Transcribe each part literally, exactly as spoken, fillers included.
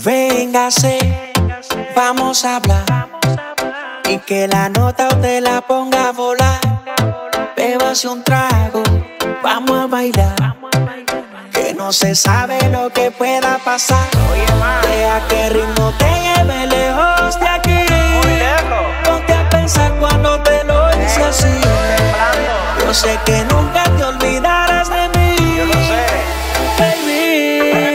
Véngase, vamos a hablar y que la nota usted la ponga a volar. Bébase un trago, vamos a bailar, que no se sabe lo que pueda pasar. Deja que el ritmo te lleve lejos de aquí. Ponte a pensar cuando te lo hice así. Yo sé que nunca te olvidarás de mí. Yo lo sé, baby.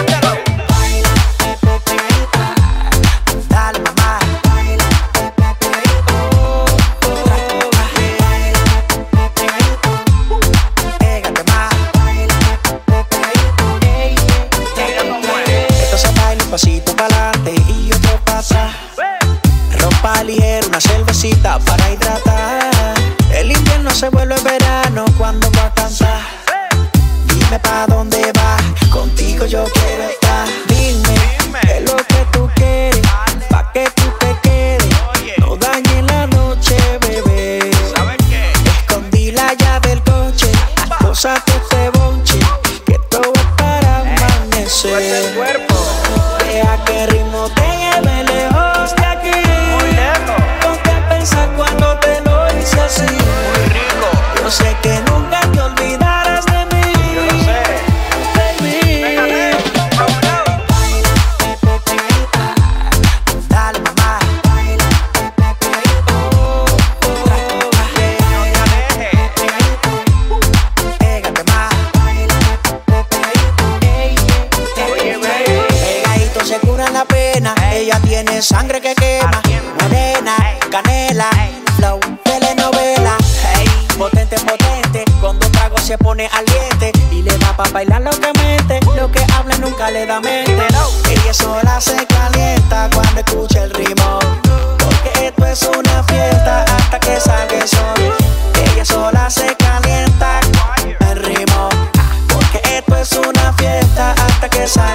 Pasito pa'lante y otro pa' atrás. Ropa ligera, una cervecita para hidratar. El invierno se vuelve verano cuando va a cantar. Dime pa' dónde vas, contigo yo quiero estar. Dime, qué es lo que tú quieres, pa' que tú te quedes. No dañes la noche, bebé. Escondí la llave del coche, pósate este bonche, que todo es para amanecer. Deja que el ritmo te lleve lejos de aquí. Muy lejos. Ponte a pensar cuando te lo hice así. Muy rico. Yo sé que nunca te olvidarás de mí. Yo lo sé, baby. Pégale. Dale, mamá. Oh, oh, no te alejes. Pégate más. Oye, baby. Se cura la pena, ella tiene sangre que quema, morena, canela, flow, telenovela, hey, potente, potente, con dos tragos se pone aliente y le da pa' bailar locamente, lo que habla nunca le da mente, no. Ella sola se calienta cuando escucha el ritmo, porque esto es una fiesta hasta que salga el sol. Ella sola se calienta el ritmo, porque esto es una fiesta hasta que salga